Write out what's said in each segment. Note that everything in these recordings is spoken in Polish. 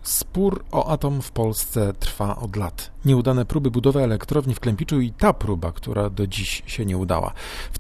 Spór o atom w Polsce trwa od lat. Nieudane próby budowy elektrowni w Klempiczu i ta próba, która do dziś się nie udała. W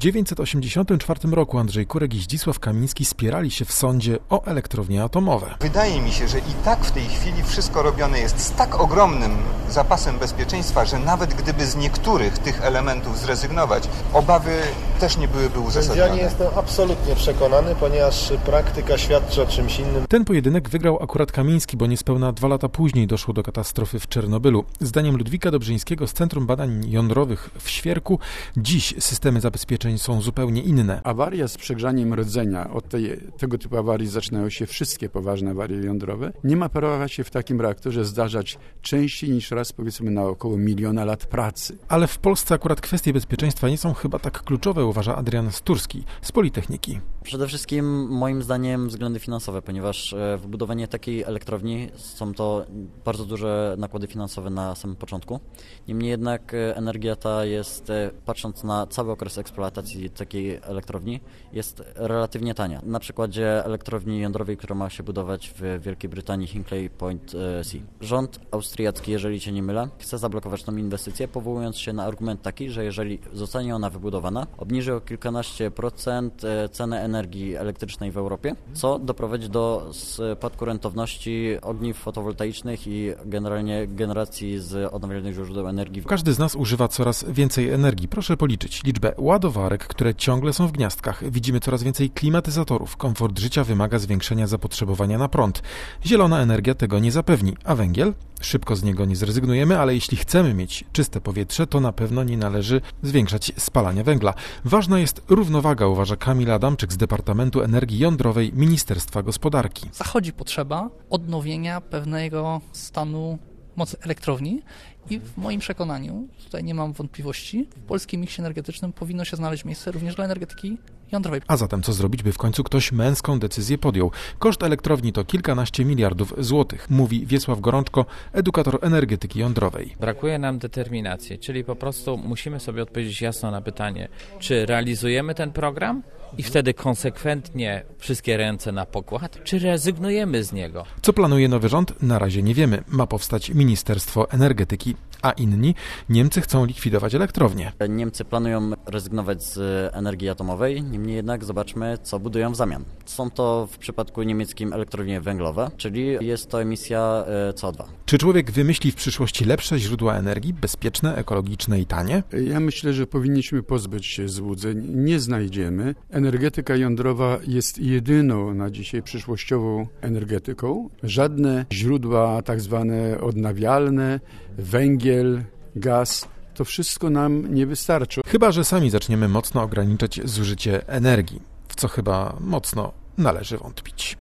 1984 roku Andrzej Kurek i Zdzisław Kamiński spierali się w sądzie o elektrownie atomowe. Wydaje mi się, że i tak w tej chwili wszystko robione jest z tak ogromnym zapasem bezpieczeństwa, że nawet gdyby z niektórych tych elementów zrezygnować, obawy też nie byłyby uzasadnione. Ja nie jestem absolutnie przekonany, ponieważ praktyka świadczy o czymś innym. Ten pojedynek wygrał akurat Kamiński, bo niespełna 2 lata później doszło do katastrofy w Czernobylu. Zdaniem Ludwika Dobrzyńskiego z Centrum Badań Jądrowych w Świerku dziś systemy zabezpieczeń są zupełnie inne. Awaria z przegrzaniem rdzenia, od tego typu awarii zaczynają się wszystkie poważne awarie jądrowe, nie ma prawa się w takim reaktorze zdarzać częściej niż raz, powiedzmy, na około 1 miliona lat pracy. Ale w Polsce akurat kwestie bezpieczeństwa nie są chyba tak kluczowe, uważa Adrian Sturski z Politechniki. Przede wszystkim moim zdaniem względy finansowe, ponieważ wybudowanie takiej elektrowni są to bardzo duże nakłady finansowe na samym początku. Niemniej jednak energia ta jest, patrząc na cały okres eksploatacji takiej elektrowni, jest relatywnie tania. Na przykładzie elektrowni jądrowej, która ma się budować w Wielkiej Brytanii, Hinkley Point C. Rząd austriacki, jeżeli się nie mylę, chce zablokować tą inwestycję, powołując się na argument taki, że jeżeli zostanie ona wybudowana, obniży o kilkanaście procent cenę energii elektrycznej w Europie, co doprowadzi do spadku rentowności ogniw fotowoltaicznych i generalnie generacji z odnawialnych źródeł energii. Każdy z nas używa coraz więcej energii. Proszę policzyć liczbę ładowarek, które ciągle są w gniazdkach. Widzimy coraz więcej klimatyzatorów. Komfort życia wymaga zwiększenia zapotrzebowania na prąd. Zielona energia tego nie zapewni. A węgiel? Szybko z niego nie zrezygnujemy, ale jeśli chcemy mieć czyste powietrze, to na pewno nie należy zwiększać spalania węgla. Ważna jest równowaga, uważa Kamil Adamczyk z Departamentu Energii Jądrowej Ministerstwa Gospodarki. Zachodzi potrzeba odnowienia pewnego stanu mocy elektrowni i w moim przekonaniu, tutaj nie mam wątpliwości, w polskim miksie energetycznym powinno się znaleźć miejsce również dla energetyki jądrowej. A zatem co zrobić, by w końcu ktoś męską decyzję podjął? Koszt elektrowni to kilkanaście miliardów złotych, mówi Wiesław Gorączko, edukator energetyki jądrowej. Brakuje nam determinacji, czyli po prostu musimy sobie odpowiedzieć jasno na pytanie, czy realizujemy ten program i wtedy konsekwentnie wszystkie ręce na pokład, czy rezygnujemy z niego. Co planuje nowy rząd? Na razie nie wiemy. Ma powstać Ministerstwo Energetyki, a inni? Niemcy chcą likwidować elektrownię. Niemcy planują rezygnować z energii atomowej, niemniej jednak zobaczmy, co budują w zamian. Są to w przypadku niemieckim elektrownie węglowe, czyli jest to emisja CO2. Czy człowiek wymyśli w przyszłości lepsze źródła energii, bezpieczne, ekologiczne i tanie? Ja myślę, że powinniśmy pozbyć się złudzeń. Nie znajdziemy. Energetyka jądrowa jest jedyną na dzisiaj przyszłościową energetyką. Żadne źródła tak zwane odnawialne, węgiel, gaz, to wszystko nam nie wystarczy. Chyba że sami zaczniemy mocno ograniczać zużycie energii, w co chyba mocno należy wątpić.